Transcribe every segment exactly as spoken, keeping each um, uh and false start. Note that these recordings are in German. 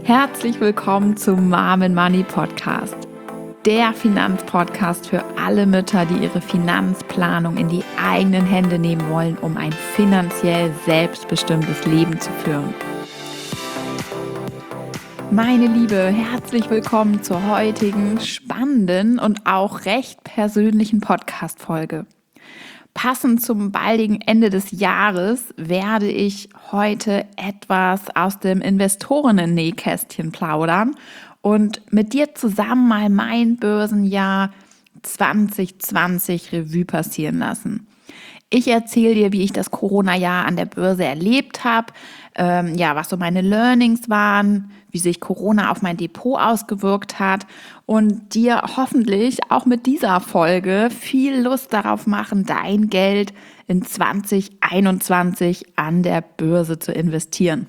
Herzlich willkommen zum Mom and Money Podcast, der Finanzpodcast für alle Mütter, die ihre Finanzplanung in die eigenen Hände nehmen wollen, um ein finanziell selbstbestimmtes Leben zu führen. Meine Liebe, herzlich willkommen zur heutigen spannenden und auch recht persönlichen Podcast-Folge. Passend zum baldigen Ende des Jahres werde ich heute etwas aus dem Investorinnen-Nähkästchen plaudern und mit dir zusammen mal mein Börsenjahr zwanzig zwanzig Revue passieren lassen. Ich erzähle dir, wie ich das Corona-Jahr an der Börse erlebt habe, ähm, ja, was so meine Learnings waren, wie sich Corona auf mein Depot ausgewirkt hat und dir hoffentlich auch mit dieser Folge viel Lust darauf machen, dein Geld in zwanzig einundzwanzig an der Börse zu investieren.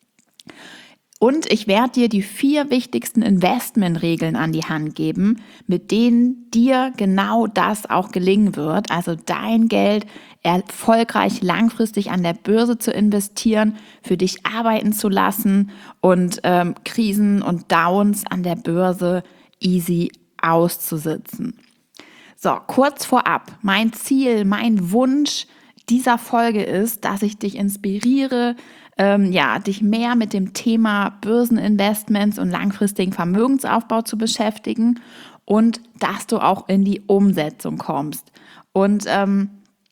Und ich werde dir die vier wichtigsten Investmentregeln an die Hand geben, mit denen dir genau das auch gelingen wird, also dein Geld erfolgreich langfristig an der Börse zu investieren, für dich arbeiten zu lassen und ähm, Krisen und Downs an der Börse easy auszusitzen. So, kurz vorab, mein Ziel, mein Wunsch dieser Folge ist, dass ich dich inspiriere, ähm, ja, dich mehr mit dem Thema Börseninvestments und langfristigen Vermögensaufbau zu beschäftigen und dass du auch in die Umsetzung kommst. Und ähm,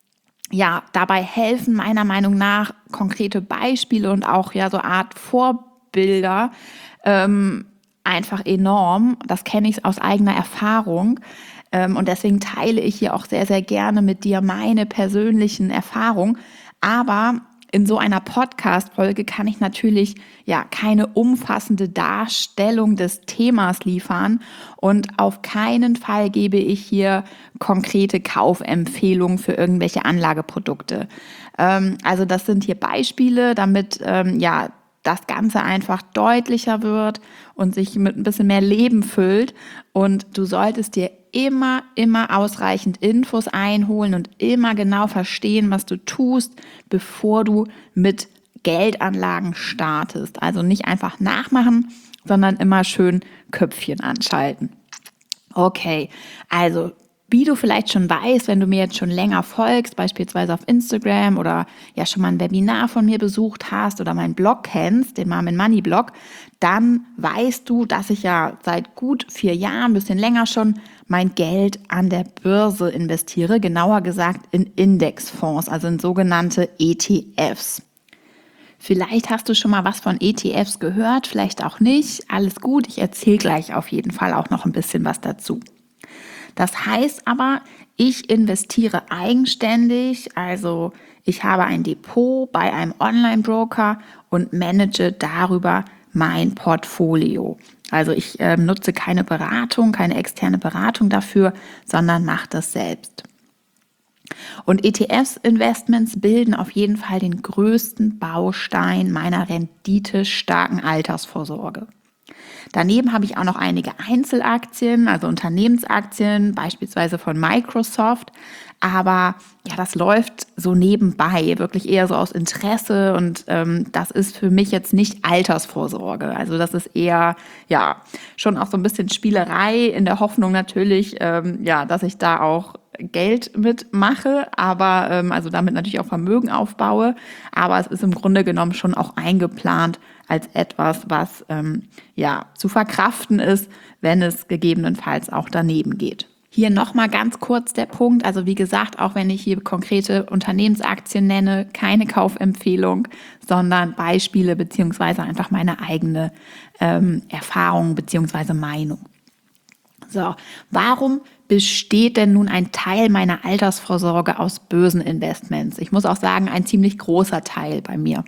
ja, dabei helfen meiner Meinung nach konkrete Beispiele und auch ja so Art Vorbilder ähm, einfach enorm. Das kenne ich aus eigener Erfahrung. Ähm, und deswegen teile ich hier auch sehr, sehr gerne mit dir meine persönlichen Erfahrungen. Aber in so einer Podcast-Folge kann ich natürlich ja keine umfassende Darstellung des Themas liefern und auf keinen Fall gebe ich hier konkrete Kaufempfehlungen für irgendwelche Anlageprodukte. Ähm, also das sind hier Beispiele, damit ähm, ja das Ganze einfach deutlicher wird und sich mit ein bisschen mehr Leben füllt. Und du solltest dir immer, immer ausreichend Infos einholen und immer genau verstehen, was du tust, bevor du mit Geldanlagen startest. Also nicht einfach nachmachen, sondern immer schön Köpfchen anschalten. Okay, also wie du vielleicht schon weißt, wenn du mir jetzt schon länger folgst, beispielsweise auf Instagram oder ja schon mal ein Webinar von mir besucht hast oder meinen Blog kennst, den Mom and Money Blog, dann weißt du, dass ich ja seit gut vier Jahren, ein bisschen länger schon, mein Geld an der Börse investiere, genauer gesagt in Indexfonds, also in sogenannte E T Fs. Vielleicht hast du schon mal was von E T Fs gehört, vielleicht auch nicht. Alles gut, ich erzähle gleich auf jeden Fall auch noch ein bisschen was dazu. Das heißt aber, ich investiere eigenständig, also ich habe ein Depot bei einem Online-Broker und manage darüber mein Portfolio. Also ich äh, nutze keine Beratung, keine externe Beratung dafür, sondern mache das selbst. Und E T Fs-Investments bilden auf jeden Fall den größten Baustein meiner renditestarken Altersvorsorge. Daneben habe ich auch noch einige Einzelaktien, also Unternehmensaktien, beispielsweise von Microsoft. Aber ja, das läuft so nebenbei, wirklich eher so aus Interesse und ähm, das ist für mich jetzt nicht Altersvorsorge. Also das ist eher ja schon auch so ein bisschen Spielerei in der Hoffnung natürlich, ähm, ja, dass ich da auch Geld mitmache, aber ähm, also damit natürlich auch Vermögen aufbaue. Aber es ist im Grunde genommen schon auch eingeplant als etwas, was ähm, ja zu verkraften ist, wenn es gegebenenfalls auch daneben geht. Hier nochmal ganz kurz der Punkt, also wie gesagt, auch wenn ich hier konkrete Unternehmensaktien nenne, keine Kaufempfehlung, sondern Beispiele beziehungsweise einfach meine eigene ähm, Erfahrung beziehungsweise Meinung. So, warum besteht denn nun ein Teil meiner Altersvorsorge aus Börseninvestments? Ich muss auch sagen, ein ziemlich großer Teil bei mir.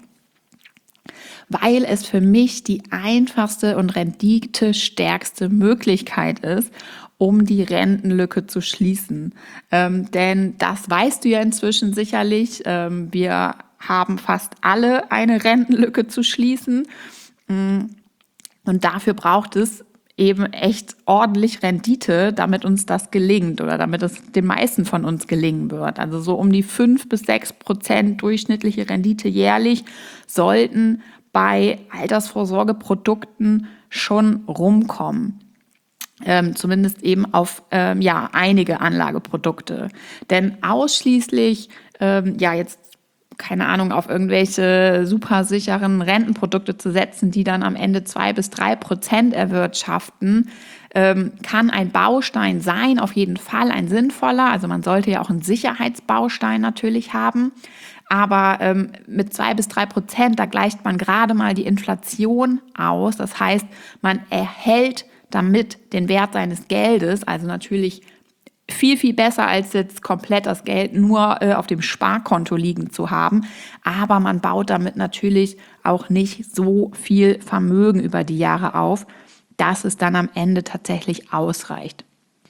Weil es für mich die einfachste und renditestärkste Möglichkeit ist, um die Rentenlücke zu schließen. Ähm, denn das weißt du ja inzwischen sicherlich. Ähm, wir haben fast alle eine Rentenlücke zu schließen. Und dafür braucht es eben echt ordentlich Rendite, damit uns das gelingt oder damit es den meisten von uns gelingen wird. Also so um die fünf bis sechs Prozent durchschnittliche Rendite jährlich sollten bei Altersvorsorgeprodukten schon rumkommen. Ähm, zumindest eben auf ähm, ja, einige Anlageprodukte. Denn ausschließlich, ähm, ja jetzt keine Ahnung, auf irgendwelche super sicheren Rentenprodukte zu setzen, die dann am Ende zwei bis drei Prozent erwirtschaften, ähm, kann ein Baustein sein, auf jeden Fall ein sinnvoller. Also man sollte ja auch einen Sicherheitsbaustein natürlich haben. Aber ähm, mit zwei bis drei Prozent, da gleicht man gerade mal die Inflation aus. Das heißt, man erhält damit den Wert seines Geldes, also natürlich viel, viel besser, als jetzt komplett das Geld nur äh, auf dem Sparkonto liegen zu haben. Aber man baut damit natürlich auch nicht so viel Vermögen über die Jahre auf, dass es dann am Ende tatsächlich ausreicht.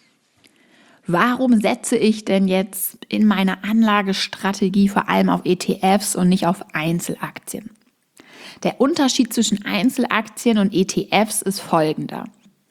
Warum setze ich denn jetzt in meiner Anlagestrategie vor allem auf E T Fs und nicht auf Einzelaktien? Der Unterschied zwischen Einzelaktien und E T Fs ist folgender.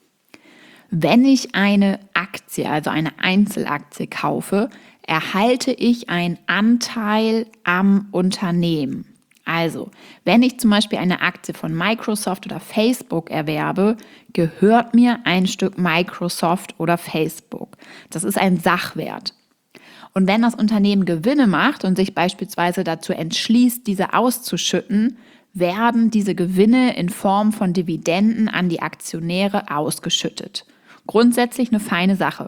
Wenn ich eine Aktie, also eine Einzelaktie kaufe, erhalte ich einen Anteil am Unternehmen. Also, wenn ich zum Beispiel eine Aktie von Microsoft oder Facebook erwerbe, gehört mir ein Stück Microsoft oder Facebook. Das ist ein Sachwert. Und wenn das Unternehmen Gewinne macht und sich beispielsweise dazu entschließt, diese auszuschütten, werden diese Gewinne in Form von Dividenden an die Aktionäre ausgeschüttet. Grundsätzlich eine feine Sache.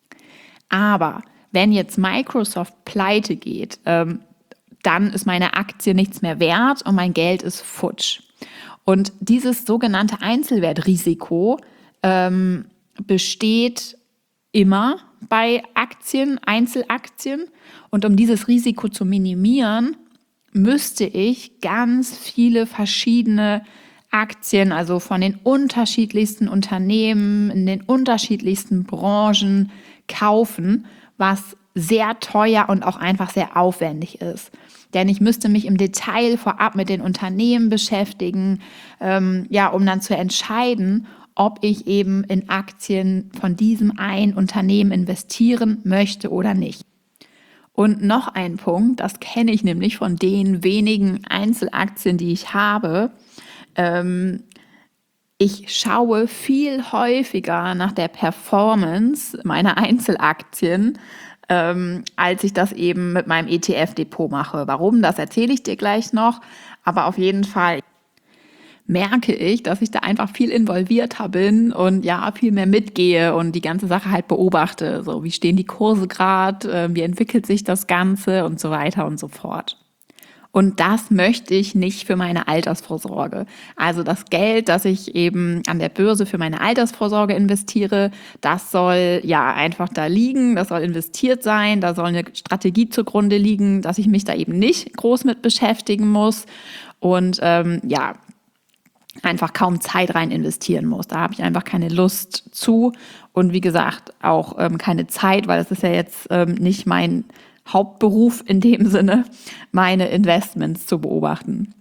Aber wenn jetzt Microsoft pleite geht, ähm, dann ist meine Aktie nichts mehr wert und mein Geld ist futsch. Und dieses sogenannte Einzelwertrisiko ähm, besteht immer bei Aktien, Einzelaktien. Und um dieses Risiko zu minimieren, müsste ich ganz viele verschiedene Aktien, also von den unterschiedlichsten Unternehmen, in den unterschiedlichsten Branchen kaufen, was sehr teuer und auch einfach sehr aufwendig ist. Denn ich müsste mich im Detail vorab mit den Unternehmen beschäftigen, ähm, ja, um dann zu entscheiden, ob ich eben in Aktien von diesem einen Unternehmen investieren möchte oder nicht. Und noch ein Punkt, das kenne ich nämlich von den wenigen Einzelaktien, die ich habe. Ähm, ich schaue viel häufiger nach der Performance meiner Einzelaktien, ähm, als ich das eben mit meinem E T F-Depot mache. Warum, das erzähle ich dir gleich noch. Aber auf jeden Fall merke ich, dass ich da einfach viel involvierter bin und ja, viel mehr mitgehe und die ganze Sache halt beobachte. So, wie stehen die Kurse gerade, äh, wie entwickelt sich das Ganze und so weiter und so fort. Und das möchte ich nicht für meine Altersvorsorge. Also das Geld, das ich eben an der Börse für meine Altersvorsorge investiere, das soll ja einfach da liegen, das soll investiert sein, da soll eine Strategie zugrunde liegen, dass ich mich da eben nicht groß mit beschäftigen muss und ähm, ja, einfach kaum Zeit rein investieren muss. Da habe ich einfach keine Lust zu und wie gesagt auch ähm, keine Zeit, weil das ist ja jetzt ähm, nicht mein Hauptberuf in dem Sinne, meine Investments zu beobachten.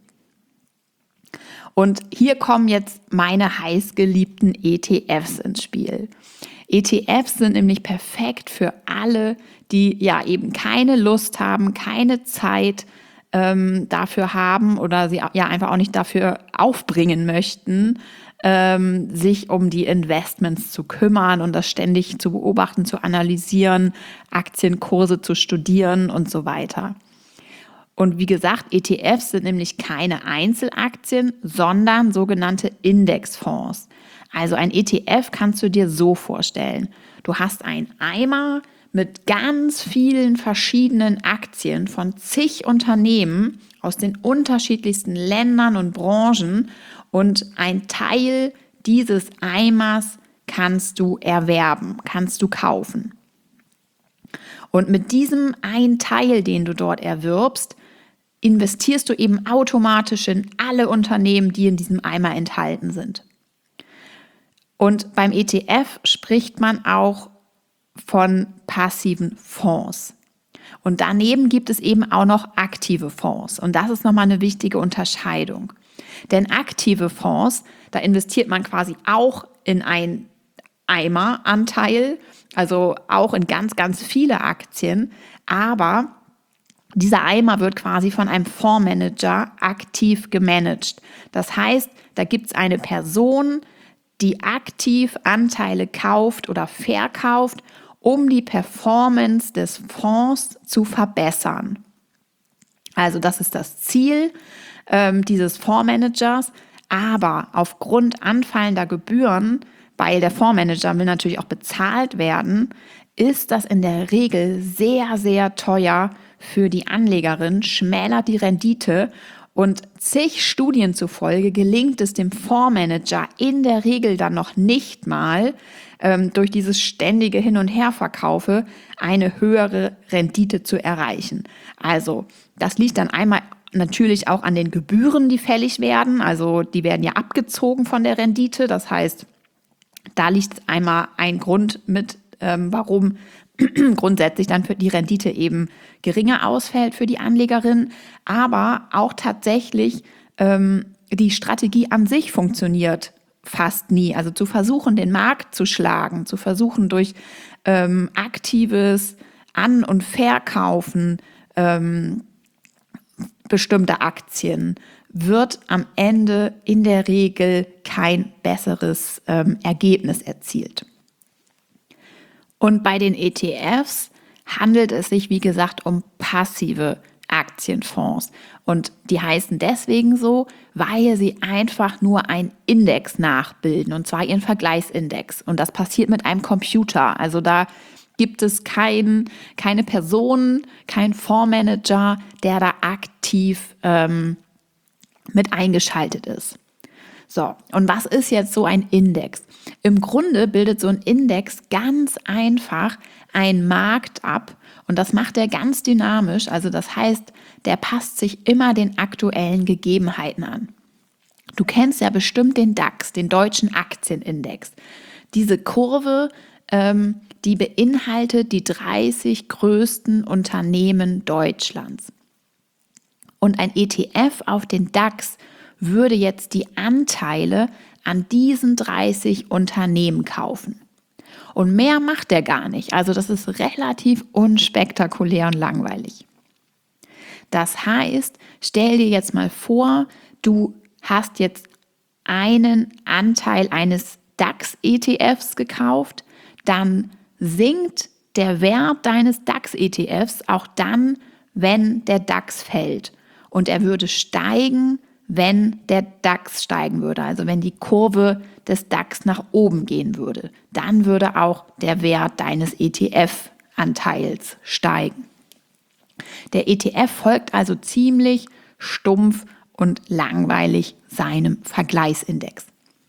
Und hier kommen jetzt meine heißgeliebten E T Fs ins Spiel. E T Fs sind nämlich perfekt für alle, die ja eben keine Lust haben, keine Zeit ähm, dafür haben oder sie ja einfach auch nicht dafür aufbringen möchten, ähm, sich um die Investments zu kümmern und das ständig zu beobachten, zu analysieren, Aktienkurse zu studieren und so weiter. Und wie gesagt, E T Fs sind nämlich keine Einzelaktien, sondern sogenannte Indexfonds. Also ein E T F kannst du dir so vorstellen. Du hast einen Eimer mit ganz vielen verschiedenen Aktien von zig Unternehmen aus den unterschiedlichsten Ländern und Branchen und ein Teil dieses Eimers kannst du erwerben, kannst du kaufen. Und mit diesem einen Teil, den du dort erwirbst, investierst du eben automatisch in alle Unternehmen, die in diesem Eimer enthalten sind. Und beim E T F spricht man auch von passiven Fonds. Und daneben gibt es eben auch noch aktive Fonds. Und das ist nochmal eine wichtige Unterscheidung. Denn aktive Fonds, da investiert man quasi auch in einen Eimeranteil, also auch in ganz, ganz viele Aktien, aber Dieser Eimer wird quasi von einem Fondsmanager aktiv gemanagt. Das heißt, da gibt es eine Person, die aktiv Anteile kauft oder verkauft, um die Performance des Fonds zu verbessern. Also das ist das Ziel ähm, dieses Fondsmanagers, aber aufgrund anfallender Gebühren, weil der Fondsmanager will natürlich auch bezahlt werden, ist das in der Regel sehr, sehr teuer für die Anlegerin, schmälert die Rendite. Und zig Studien zufolge gelingt es dem Fondsmanager in der Regel dann noch nicht mal, ähm, durch dieses ständige Hin- und Herverkaufe eine höhere Rendite zu erreichen. Also das liegt dann einmal natürlich auch an den Gebühren, die fällig werden. Also die werden ja abgezogen von der Rendite. Das heißt, da liegt einmal ein Grund mit, ähm, warum grundsätzlich dann für die Rendite eben geringer ausfällt für die Anlegerin, aber auch tatsächlich ähm, die Strategie an sich funktioniert fast nie. Also zu versuchen, den Markt zu schlagen, zu versuchen durch ähm, aktives An- und Verkaufen ähm, bestimmter Aktien wird am Ende in der Regel kein besseres ähm, Ergebnis erzielt. Und bei den E T Fs handelt es sich, wie gesagt, um passive Aktienfonds. Und die heißen deswegen so, weil sie einfach nur einen Index nachbilden, und zwar ihren Vergleichsindex. Und das passiert mit einem Computer. Also da gibt es kein, keine Person, kein Fondsmanager, der da aktiv ähm, mit eingeschaltet ist. So, und was ist jetzt so ein Index? Im Grunde bildet so ein Index ganz einfach einen Markt ab und das macht er ganz dynamisch. Also das heißt, der passt sich immer den aktuellen Gegebenheiten an. Du kennst ja bestimmt den DAX, den deutschen Aktienindex. Diese Kurve, ähm, die beinhaltet die dreißig größten Unternehmen Deutschlands. Und ein E T F auf den DAX würde jetzt die Anteile an diesen dreißig Unternehmen kaufen. Und mehr macht er gar nicht. Also das ist relativ unspektakulär und langweilig. Das heißt, stell dir jetzt mal vor, du hast jetzt einen Anteil eines DAX-E T Fs gekauft, dann sinkt der Wert deines DAX-E T Fs auch dann, wenn der DAX fällt. Und er würde steigen, wenn der DAX steigen würde, also wenn die Kurve des DAX nach oben gehen würde. Dann würde auch der Wert deines E T F-Anteils steigen. Der E T F folgt also ziemlich stumpf und langweilig seinem Vergleichsindex.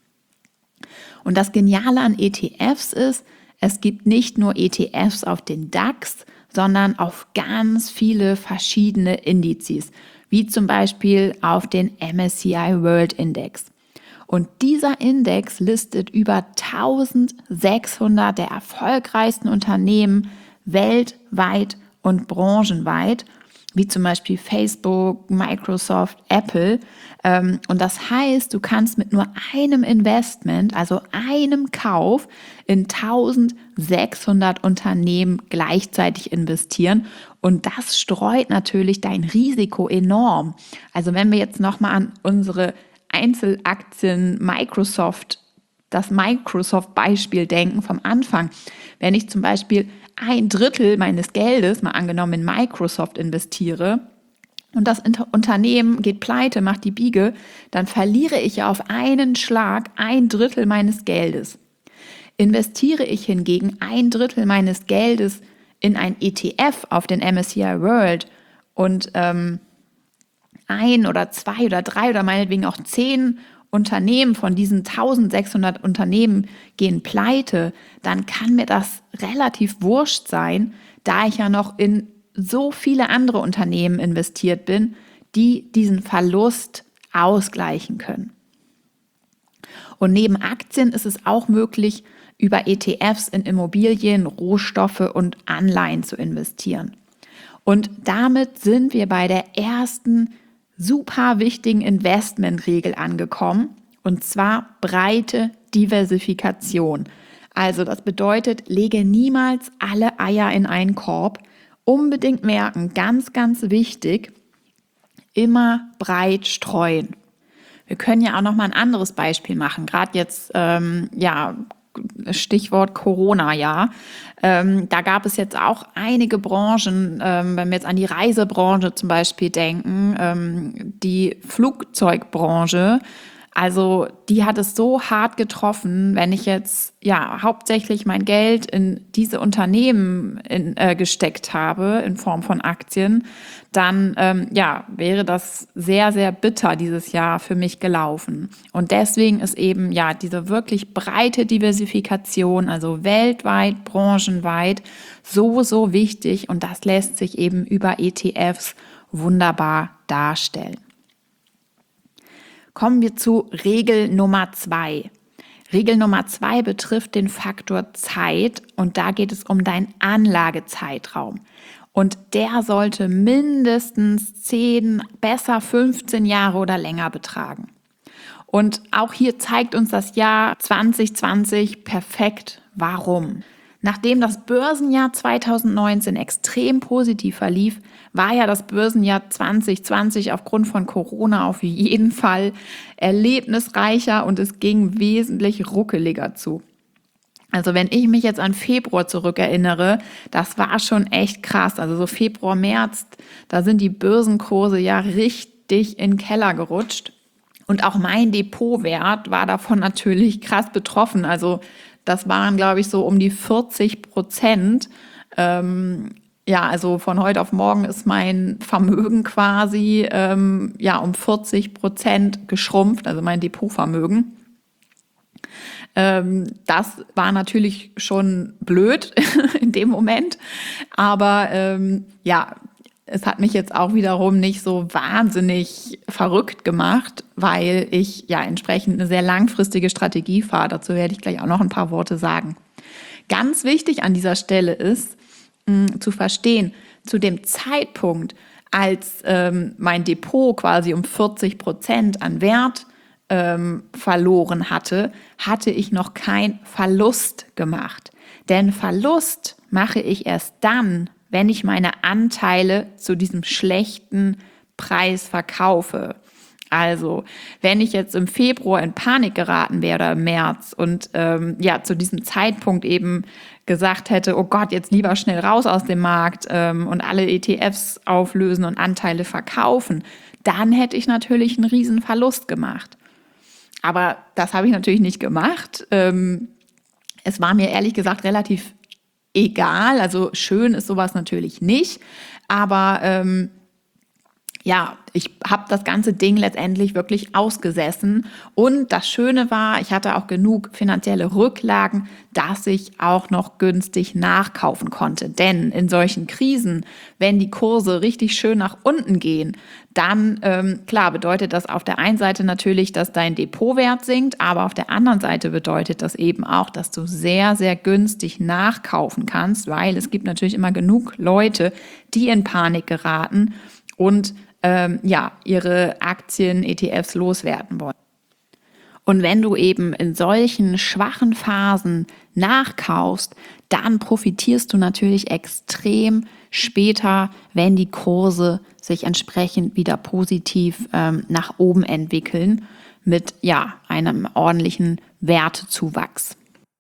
Und das Geniale an E T Fs ist, es gibt nicht nur E T Fs auf den DAX, sondern auf ganz viele verschiedene Indizes, wie zum Beispiel auf den M S C I World Index. Und dieser Index listet über eintausendsechshundert der erfolgreichsten Unternehmen weltweit und branchenweit, wie zum Beispiel Facebook, Microsoft, Apple. Und das heißt, du kannst mit nur einem Investment, also einem Kauf, in eintausendsechshundert Unternehmen gleichzeitig investieren. Und das streut natürlich dein Risiko enorm. Also wenn wir jetzt nochmal an unsere Einzelaktien Microsoft, das Microsoft-Beispiel denken vom Anfang. Wenn ich zum Beispiel ein Drittel meines Geldes, mal angenommen in Microsoft investiere, und das Unternehmen geht pleite, macht die Biege, dann verliere ich ja auf einen Schlag ein Drittel meines Geldes. Investiere ich hingegen ein Drittel meines Geldes in ein E T F auf den M S C I World und ähm, ein oder zwei oder drei oder meinetwegen auch zehn Unternehmen von diesen eintausendsechshundert Unternehmen gehen pleite, dann kann mir das relativ wurscht sein, da ich ja noch in so viele andere Unternehmen investiert bin, die diesen Verlust ausgleichen können. Und neben Aktien ist es auch möglich, über E T Fs in Immobilien, Rohstoffe und Anleihen zu investieren. Und damit sind wir bei der ersten super wichtigen Investmentregel angekommen, und zwar breite Diversifikation. Also das bedeutet, lege niemals alle Eier in einen Korb unbedingt merken, ganz, ganz wichtig, immer breit streuen. Wir können ja auch noch mal ein anderes Beispiel machen, gerade jetzt, ähm, ja, Stichwort Corona, ja. Ähm, da gab es jetzt auch einige Branchen, ähm, wenn wir jetzt an die Reisebranche zum Beispiel denken, ähm, die Flugzeugbranche, also die hat es so hart getroffen, wenn ich jetzt ja hauptsächlich mein Geld in diese Unternehmen in, äh, gesteckt habe in Form von Aktien, dann ähm, ja wäre das sehr, sehr bitter dieses Jahr für mich gelaufen. Und deswegen ist eben ja diese wirklich breite Diversifikation, also weltweit, branchenweit, so, so wichtig. Und das lässt sich eben über E T Fs wunderbar darstellen. Kommen wir zu Regel Nummer zwei. Regel Nummer zwei betrifft den Faktor Zeit und da geht es um deinen Anlagezeitraum. Und der sollte mindestens zehn, besser fünfzehn Jahre oder länger betragen. Und auch hier zeigt uns das Jahr zwanzig zwanzig perfekt, warum. Nachdem das Börsenjahr zweitausendneunzehn extrem positiv verlief, war ja das Börsenjahr zwanzig zwanzig aufgrund von Corona auf jeden Fall erlebnisreicher und es ging wesentlich ruckeliger zu. Also wenn ich mich jetzt an Februar zurückerinnere, das war schon echt krass. Also so Februar, März, da sind die Börsenkurse ja richtig in den Keller gerutscht. Und auch mein Depotwert war davon natürlich krass betroffen. Also das waren, glaube ich, so um die vierzig Prozent. Ähm, ja, also von heute auf morgen ist mein Vermögen quasi ähm, ja um vierzig Prozent geschrumpft, also mein Depotvermögen. Ähm, das war natürlich schon blöd in dem Moment, aber ähm, ja, es hat mich jetzt auch wiederum nicht so wahnsinnig verrückt gemacht, weil ich ja entsprechend eine sehr langfristige Strategie fahre. Dazu werde ich gleich auch noch ein paar Worte sagen. Ganz wichtig an dieser Stelle ist, mh, zu verstehen, zu dem Zeitpunkt, als ähm, mein Depot quasi um vierzig Prozent an Wert ähm, verloren hatte, hatte ich noch keinen Verlust gemacht. Denn Verlust mache ich erst dann, wenn ich meine Anteile zu diesem schlechten Preis verkaufe. Also, wenn ich jetzt im Februar in Panik geraten wäre oder im März und ähm, ja zu diesem Zeitpunkt eben gesagt hätte, oh Gott, jetzt lieber schnell raus aus dem Markt ähm, und alle E T Fs auflösen und Anteile verkaufen, dann hätte ich natürlich einen riesen Verlust gemacht. Aber das habe ich natürlich nicht gemacht. Ähm, es war mir ehrlich gesagt relativ egal, also schön ist sowas natürlich nicht, aber ähm, ja, ich habe das ganze Ding letztendlich wirklich ausgesessen und das Schöne war, ich hatte auch genug finanzielle Rücklagen, dass ich auch noch günstig nachkaufen konnte. Denn in solchen Krisen, wenn die Kurse richtig schön nach unten gehen, dann, ähm, klar, bedeutet das auf der einen Seite natürlich, dass dein Depotwert sinkt, aber auf der anderen Seite bedeutet das eben auch, dass du sehr, sehr günstig nachkaufen kannst, weil es gibt natürlich immer genug Leute, die in Panik geraten und ähm, ja, ihre Aktien, E T Fs loswerden wollen. Und wenn du eben in solchen schwachen Phasen nachkaufst, dann profitierst du natürlich extrem später, wenn die Kurse sich entsprechend wieder positiv ähm, nach oben entwickeln mit ja, einem ordentlichen Wertezuwachs.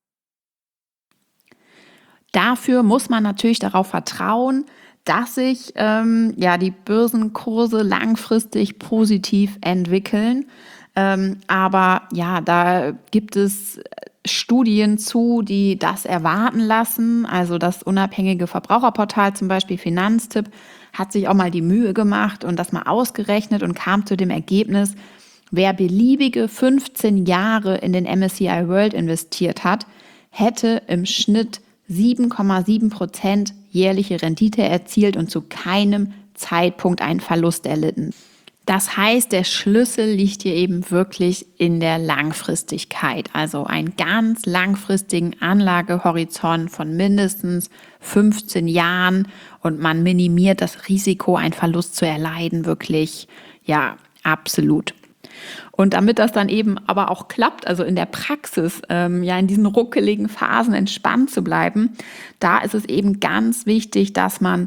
Dafür muss man natürlich darauf vertrauen, dass sich ähm, ja, die Börsenkurse langfristig positiv entwickeln. Ähm, aber ja, da gibt es Studien zu, die das erwarten lassen. Also das unabhängige Verbraucherportal, zum Beispiel Finanztipp, hat sich auch mal die Mühe gemacht und das mal ausgerechnet und kam zu dem Ergebnis, wer beliebige fünfzehn Jahre in den M S C I World investiert hat, hätte im Schnitt sieben Komma sieben Prozent jährliche Rendite erzielt und zu keinem Zeitpunkt einen Verlust erlitten. Das heißt, der Schlüssel liegt hier eben wirklich in der Langfristigkeit, also einen ganz langfristigen Anlagehorizont von mindestens fünfzehn Jahren und man minimiert das Risiko, einen Verlust zu erleiden, wirklich, ja, absolut. Und damit das dann eben aber auch klappt, also in der Praxis, ähm, ja in diesen ruckeligen Phasen entspannt zu bleiben, da ist es eben ganz wichtig, dass man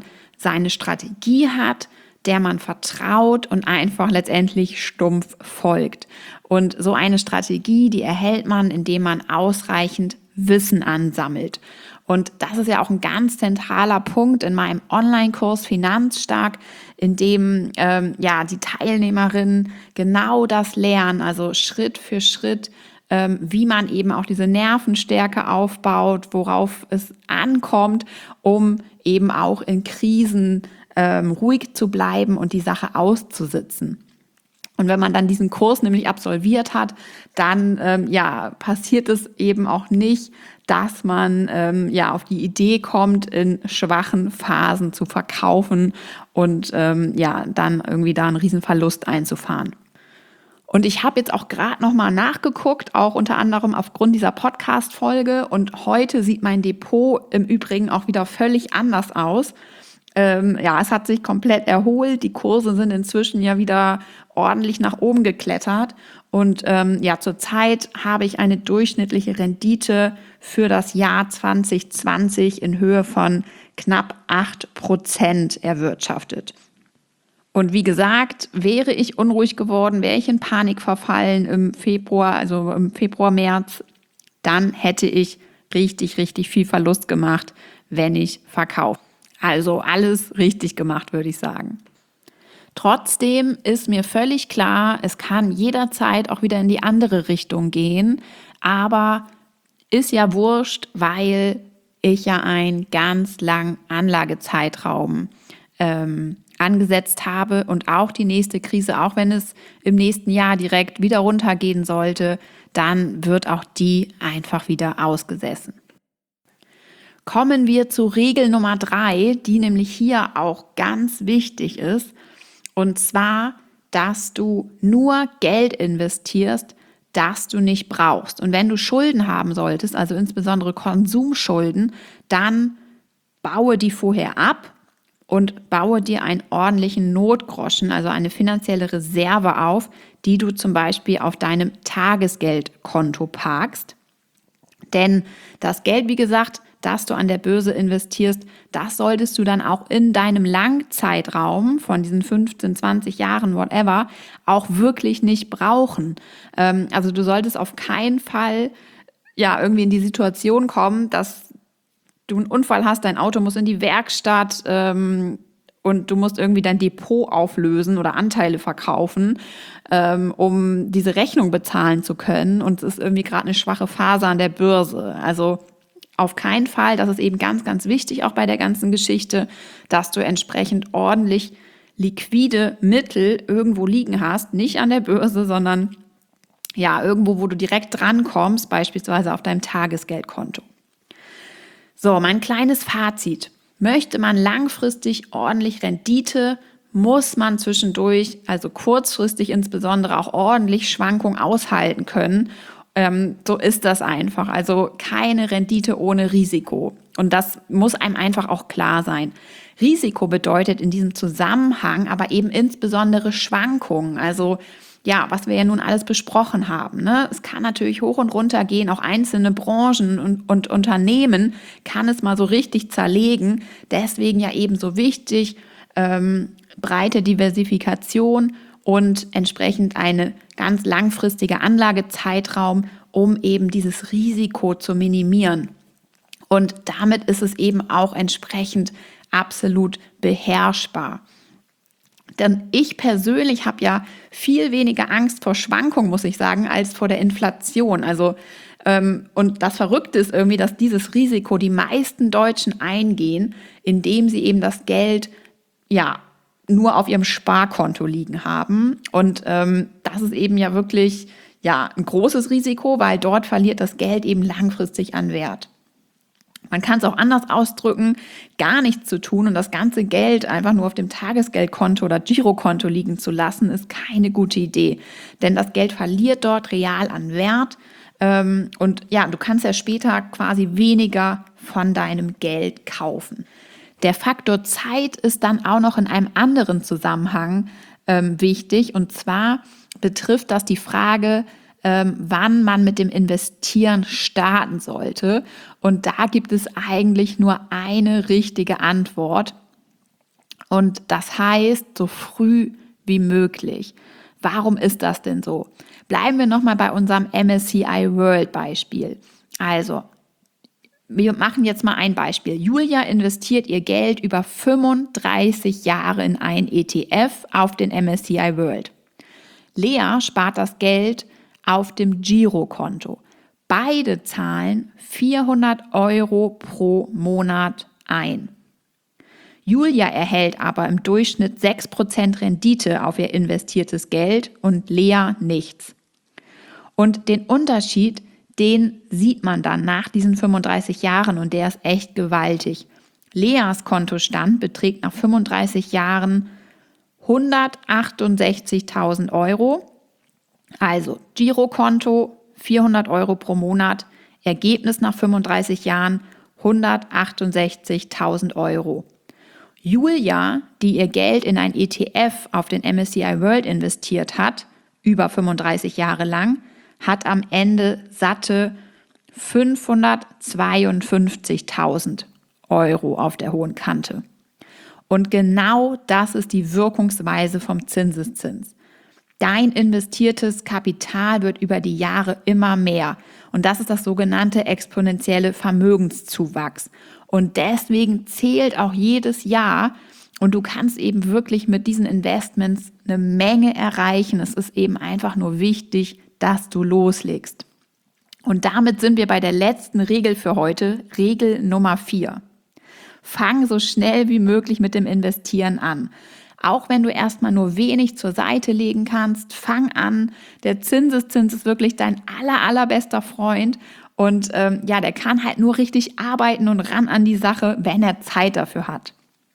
seine Strategie hat, der man vertraut und einfach letztendlich stumpf folgt. Und so eine Strategie, die erhält man, indem man ausreichend Wissen ansammelt. Und das ist ja auch ein ganz zentraler Punkt in meinem Online-Kurs Finanzstark, in dem ähm, ja die Teilnehmerinnen genau das lernen, also Schritt für Schritt, ähm, wie man eben auch diese Nervenstärke aufbaut, worauf es ankommt, um eben auch in Krisen ähm, ruhig zu bleiben und die Sache auszusitzen. Und wenn man dann diesen Kurs nämlich absolviert hat, dann ähm, ja passiert es eben auch nicht, dass man ähm, ja auf die Idee kommt, in schwachen Phasen zu verkaufen und ähm, ja dann irgendwie da einen riesen Verlust einzufahren. Und ich habe jetzt auch gerade nochmal nachgeguckt, auch unter anderem aufgrund dieser Podcast-Folge. Und heute sieht mein Depot im Übrigen auch wieder völlig anders aus. Ähm, ja, es hat sich komplett erholt. Die Kurse sind inzwischen ja wieder ordentlich nach oben geklettert. Und ähm, ja, zurzeit habe ich eine durchschnittliche Rendite für das Jahr zwanzig zwanzig in Höhe von knapp acht Prozent erwirtschaftet. Und wie gesagt, wäre ich unruhig geworden, wäre ich in Panik verfallen im Februar, also im Februar, März, dann hätte ich richtig, richtig viel Verlust gemacht, wenn ich verkaufe. Also alles richtig gemacht, würde ich sagen. Trotzdem ist mir völlig klar, es kann jederzeit auch wieder in die andere Richtung gehen, aber ist ja wurscht, weil ich ja einen ganz langen Anlagezeitraum ähm, angesetzt habe und auch die nächste Krise, auch wenn es im nächsten Jahr direkt wieder runtergehen sollte, dann wird auch die einfach wieder ausgesessen. Kommen wir zu Regel Nummer drei, die nämlich hier auch ganz wichtig ist, und zwar, dass du nur Geld investierst, das du nicht brauchst. Und wenn du Schulden haben solltest, also insbesondere Konsumschulden, dann baue die vorher ab und baue dir einen ordentlichen Notgroschen, also eine finanzielle Reserve auf, die du zum Beispiel auf deinem Tagesgeldkonto parkst. Denn das Geld, wie gesagt, das du an der Börse investierst, das solltest du dann auch in deinem Langzeitraum von diesen fünfzehn, zwanzig Jahren, whatever, auch wirklich nicht brauchen. Ähm, also du solltest auf keinen Fall ja irgendwie in die Situation kommen, dass du einen Unfall hast, dein Auto muss in die Werkstatt ähm, und du musst irgendwie dein Depot auflösen oder Anteile verkaufen, ähm, um diese Rechnung bezahlen zu können. Und es ist irgendwie gerade eine schwache Phase an der Börse. Also auf keinen Fall, das ist eben ganz, ganz wichtig auch bei der ganzen Geschichte, dass du entsprechend ordentlich liquide Mittel irgendwo liegen hast, nicht an der Börse, sondern ja irgendwo, wo du direkt drankommst, beispielsweise auf deinem Tagesgeldkonto. So, mein kleines Fazit. Möchte man langfristig ordentlich Rendite, muss man zwischendurch, also kurzfristig insbesondere, auch ordentlich Schwankungen aushalten können. Ähm, so ist das einfach. Also keine Rendite ohne Risiko. Und das muss einem einfach auch klar sein. Risiko bedeutet in diesem Zusammenhang aber eben insbesondere Schwankungen. Also ja, was wir ja nun alles besprochen haben, ne? Es kann natürlich hoch und runter gehen, auch einzelne Branchen und, und Unternehmen kann es mal so richtig zerlegen. Deswegen ja eben so wichtig, ähm, breite Diversifikation und entsprechend eine ganz langfristige Anlagezeitraum, um eben dieses Risiko zu minimieren. Und damit ist es eben auch entsprechend absolut beherrschbar. Denn ich persönlich habe ja viel weniger Angst vor Schwankungen, muss ich sagen, als vor der Inflation. Also ähm, und das Verrückte ist irgendwie, dass dieses Risiko die meisten Deutschen eingehen, indem sie eben das Geld ja nur auf ihrem Sparkonto liegen haben. Und ähm, das ist eben ja wirklich ja ein großes Risiko, weil dort verliert das Geld eben langfristig an Wert. Man kann es auch anders ausdrücken, gar nichts zu tun und das ganze Geld einfach nur auf dem Tagesgeldkonto oder Girokonto liegen zu lassen, ist keine gute Idee. Denn das Geld verliert dort real an Wert ähm, und ja, du kannst ja später quasi weniger von deinem Geld kaufen. Der Faktor Zeit ist dann auch noch in einem anderen Zusammenhang ähm, wichtig, und zwar betrifft das die Frage, ähm, wann man mit dem Investieren starten sollte. Und da gibt es eigentlich nur eine richtige Antwort. Und das heißt, so früh wie möglich. Warum ist das denn so? Bleiben wir nochmal bei unserem M S C I World Beispiel. Also, wir machen jetzt mal ein Beispiel. Julia investiert ihr Geld über fünfunddreißig Jahre in ein E T F auf den M S C I World. Lea spart das Geld auf dem Girokonto. Beide zahlen vierhundert Euro pro Monat ein. Julia erhält aber im Durchschnitt sechs Prozent Rendite auf ihr investiertes Geld und Lea nichts. Und den Unterschied, den sieht man dann nach diesen fünfunddreißig Jahren und der ist echt gewaltig. Leas Kontostand beträgt nach fünfunddreißig Jahren hundertachtundsechzigtausend Euro. Also Girokonto vierhundert Euro pro Monat, Ergebnis nach fünfunddreißig Jahren hundertachtundsechzigtausend Euro. Julia, die ihr Geld in ein E T F auf den M S C I World investiert hat, über fünfunddreißig Jahre lang, hat am Ende satte fünfhundertzweiundfünfzigtausend Euro auf der hohen Kante. Und genau das ist die Wirkungsweise vom Zinseszins. Dein investiertes Kapital wird über die Jahre immer mehr. Und das ist das sogenannte exponentielle Vermögenszuwachs. Und deswegen zählt auch jedes Jahr und du kannst eben wirklich mit diesen Investments eine Menge erreichen. Es ist eben einfach nur wichtig, dass du loslegst. Und damit sind wir bei der letzten Regel für heute, Regel Nummer vier. Fang so schnell wie möglich mit dem Investieren an. Auch wenn du erstmal nur wenig zur Seite legen kannst, fang an. Der Zinseszins ist wirklich dein aller, allerbester Freund. Und ähm, ja, der kann halt nur richtig arbeiten und ran an die Sache, wenn er Zeit dafür hat.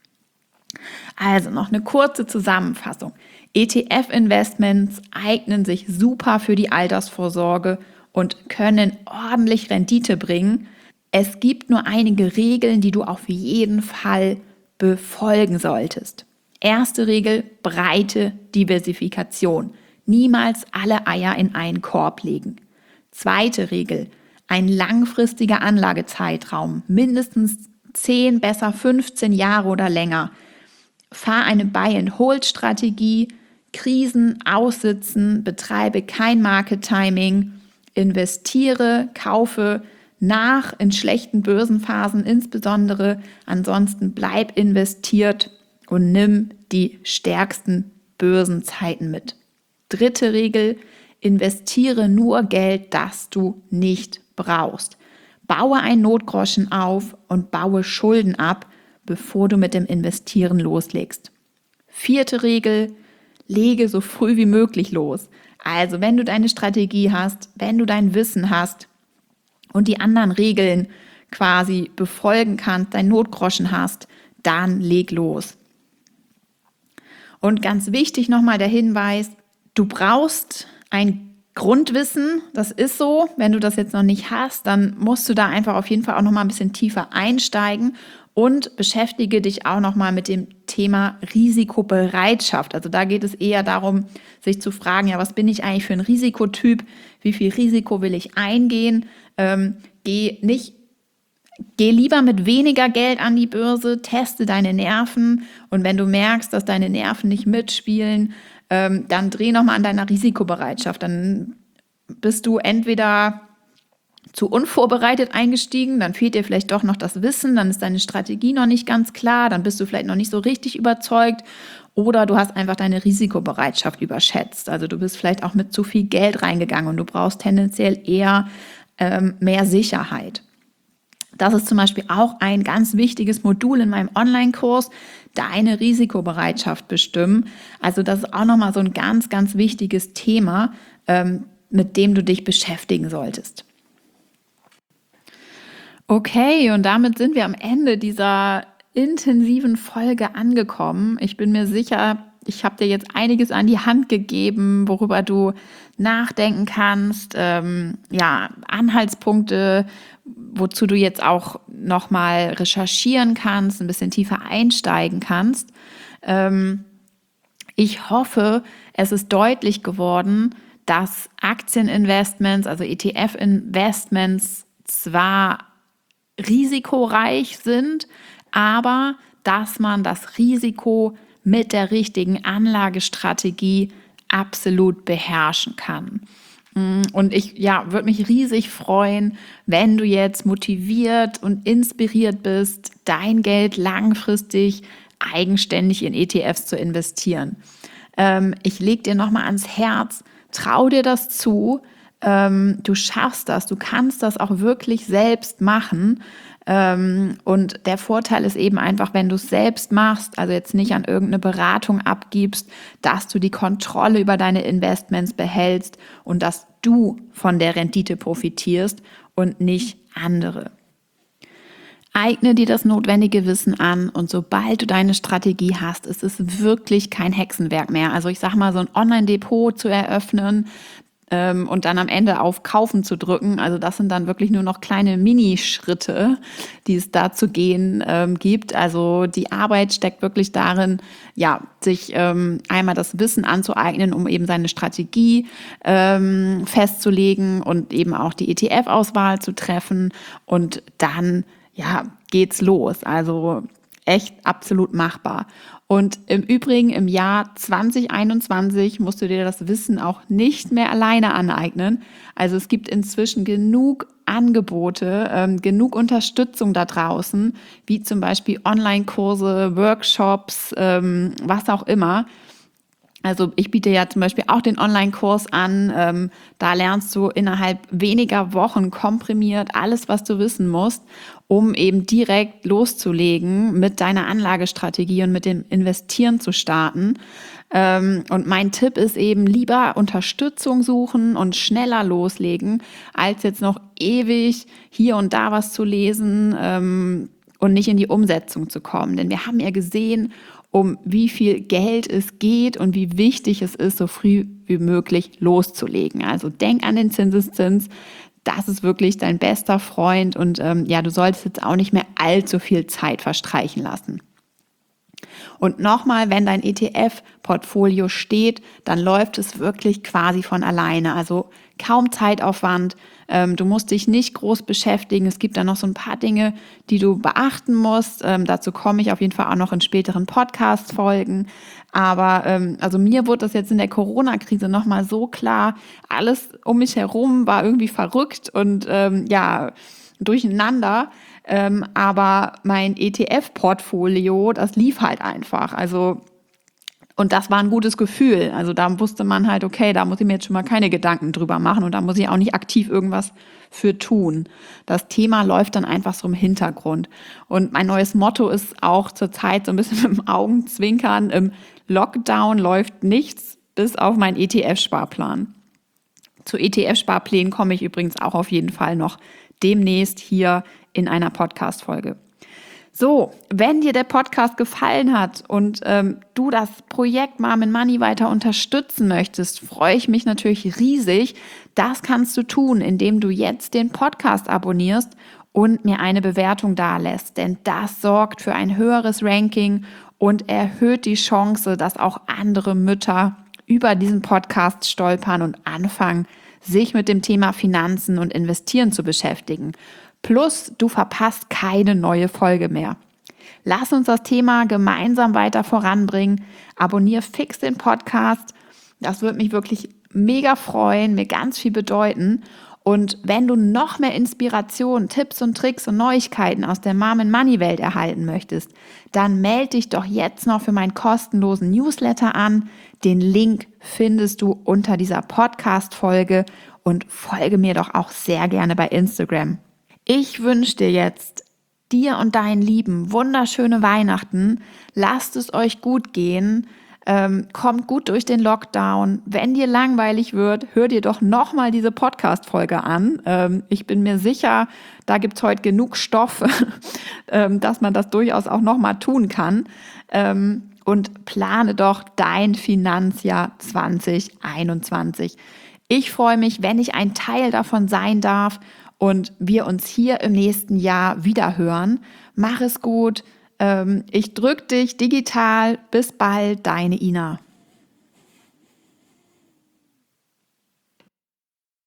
Also noch eine kurze Zusammenfassung. E T F-Investments eignen sich super für die Altersvorsorge und können ordentlich Rendite bringen. Es gibt nur einige Regeln, die du auf jeden Fall befolgen solltest. Erste Regel, breite Diversifikation. Niemals alle Eier in einen Korb legen. Zweite Regel, ein langfristiger Anlagezeitraum, mindestens zehn, besser fünfzehn Jahre oder länger. Fahr eine Buy-and-Hold-Strategie, Krisen aussitzen, betreibe kein Market-Timing, investiere, kaufe nach in schlechten Börsenphasen insbesondere, ansonsten bleib investiert und nimm die stärksten Börsenzeiten mit. Dritte Regel, investiere nur Geld, das du nicht brauchst. Baue einen Notgroschen auf und baue Schulden ab, bevor du mit dem Investieren loslegst. Vierte Regel, lege so früh wie möglich los. Also wenn du deine Strategie hast, wenn du dein Wissen hast und die anderen Regeln quasi befolgen kannst, dein Notgroschen hast, dann leg los. Und ganz wichtig nochmal der Hinweis, du brauchst ein Grundwissen, das ist so. Wenn du das jetzt noch nicht hast, dann musst du da einfach auf jeden Fall auch nochmal ein bisschen tiefer einsteigen und beschäftige dich auch nochmal mit dem Thema Risikobereitschaft. Also da geht es eher darum, sich zu fragen, ja, was bin ich eigentlich für ein Risikotyp? Wie viel Risiko will ich eingehen? Ähm, geh nicht Geh lieber mit weniger Geld an die Börse, teste deine Nerven und wenn du merkst, dass deine Nerven nicht mitspielen, ähm, dann dreh nochmal an deiner Risikobereitschaft. Dann bist du entweder zu unvorbereitet eingestiegen, dann fehlt dir vielleicht doch noch das Wissen, dann ist deine Strategie noch nicht ganz klar, dann bist du vielleicht noch nicht so richtig überzeugt oder du hast einfach deine Risikobereitschaft überschätzt. Also du bist vielleicht auch mit zu viel Geld reingegangen und du brauchst tendenziell eher ähm, mehr Sicherheit. Das ist zum Beispiel auch ein ganz wichtiges Modul in meinem Online-Kurs, deine Risikobereitschaft bestimmen. Also das ist auch nochmal so ein ganz, ganz wichtiges Thema, ähm, mit dem du dich beschäftigen solltest. Okay, und damit sind wir am Ende dieser intensiven Folge angekommen. Ich bin mir sicher, ich habe dir jetzt einiges an die Hand gegeben, worüber du nachdenken kannst, ähm, ja, Anhaltspunkte, wozu du jetzt auch nochmal recherchieren kannst, ein bisschen tiefer einsteigen kannst. Ähm, ich hoffe, es ist deutlich geworden, dass Aktieninvestments, also E T F-Investments zwar risikoreich sind, aber dass man das Risiko mit der richtigen Anlagestrategie absolut beherrschen kann. Und ich ja, würde mich riesig freuen, wenn du jetzt motiviert und inspiriert bist, dein Geld langfristig eigenständig in E T Fs zu investieren. Ähm, ich lege dir nochmal ans Herz, trau dir das zu, ähm, du schaffst das, du kannst das auch wirklich selbst machen. Ähm, und der Vorteil ist eben einfach, wenn du es selbst machst, also jetzt nicht an irgendeine Beratung abgibst, dass du die Kontrolle über deine Investments behältst und dass du von der Rendite profitierst und nicht andere. Eigne dir das notwendige Wissen an und sobald du deine Strategie hast, ist es wirklich kein Hexenwerk mehr. Also ich sag mal, so ein Online-Depot zu eröffnen ähm, und dann am Ende auf Kaufen zu drücken, also das sind dann wirklich nur noch kleine Minischritte, die es da zu gehen ähm, gibt. Also die Arbeit steckt wirklich darin, ja, sich ähm, einmal das Wissen anzueignen, um eben seine Strategie ähm, festzulegen und eben auch die E T F-Auswahl zu treffen und dann ja, geht's los. Also echt absolut machbar. Und im Übrigen im Jahr zwanzig einundzwanzig musst du dir das Wissen auch nicht mehr alleine aneignen. Also es gibt inzwischen genug Angebote, ähm, genug Unterstützung da draußen, wie zum Beispiel Online-Kurse, Workshops, ähm, was auch immer. Also ich biete ja zum Beispiel auch den Online-Kurs an. Ähm, da lernst du innerhalb weniger Wochen komprimiert alles, was du wissen musst, um eben direkt loszulegen mit deiner Anlagestrategie und mit dem Investieren zu starten. Ähm, und mein Tipp ist eben, lieber Unterstützung suchen und schneller loslegen, als jetzt noch ewig hier und da was zu lesen ähm, und nicht in die Umsetzung zu kommen. Denn wir haben ja gesehen, um wie viel Geld es geht und wie wichtig es ist, so früh wie möglich loszulegen. Also denk an den Zinseszins, das ist wirklich dein bester Freund und ähm, ja, du solltest jetzt auch nicht mehr allzu viel Zeit verstreichen lassen. Und nochmal, wenn dein E T F-Portfolio steht, dann läuft es wirklich quasi von alleine. Also kaum Zeitaufwand. Ähm, du musst dich nicht groß beschäftigen. Es gibt da noch so ein paar Dinge, die du beachten musst. Ähm, dazu komme ich auf jeden Fall auch noch in späteren Podcast-Folgen. Aber ähm, also mir wurde das jetzt in der Corona-Krise nochmal so klar. Alles um mich herum war irgendwie verrückt und ähm, ja, durcheinander. Ähm, aber mein E T F-Portfolio, das lief halt einfach. Also, und das war ein gutes Gefühl. Also da wusste man halt, okay, da muss ich mir jetzt schon mal keine Gedanken drüber machen und da muss ich auch nicht aktiv irgendwas für tun. Das Thema läuft dann einfach so im Hintergrund. Und mein neues Motto ist auch zurzeit so ein bisschen mit dem Augenzwinkern, im Lockdown läuft nichts bis auf meinen E T F-Sparplan. Zu E T F-Sparplänen komme ich übrigens auch auf jeden Fall noch demnächst hier in einer Podcast-Folge. So, wenn dir der Podcast gefallen hat und ähm, du das Projekt Mom and Money weiter unterstützen möchtest, freue ich mich natürlich riesig. Das kannst du tun, indem du jetzt den Podcast abonnierst und mir eine Bewertung dalässt, denn das sorgt für ein höheres Ranking und erhöht die Chance, dass auch andere Mütter über diesen Podcast stolpern und anfangen, sich mit dem Thema Finanzen und Investieren zu beschäftigen. Plus, du verpasst keine neue Folge mehr. Lass uns das Thema gemeinsam weiter voranbringen. Abonnier fix den Podcast. Das würde mich wirklich mega freuen, mir ganz viel bedeuten. Und wenn du noch mehr Inspiration, Tipps und Tricks und Neuigkeiten aus der Mom and Money Welt erhalten möchtest, dann melde dich doch jetzt noch für meinen kostenlosen Newsletter an. Den Link findest du unter dieser Podcast-Folge und folge mir doch auch sehr gerne bei Instagram. Ich wünsche dir jetzt, dir und deinen Lieben, wunderschöne Weihnachten. Lasst es euch gut gehen. Ähm, kommt gut durch den Lockdown. Wenn dir langweilig wird, hör dir doch nochmal diese Podcast-Folge an. Ähm, ich bin mir sicher, da gibt's heute genug Stoff, ähm, dass man das durchaus auch nochmal tun kann. Ähm, und plane doch dein Finanzjahr zwanzig einundzwanzig. Ich freue mich, wenn ich ein Teil davon sein darf und wir uns hier im nächsten Jahr wieder hören. Mach es gut. Ich drück dich digital. Bis bald, deine Ina.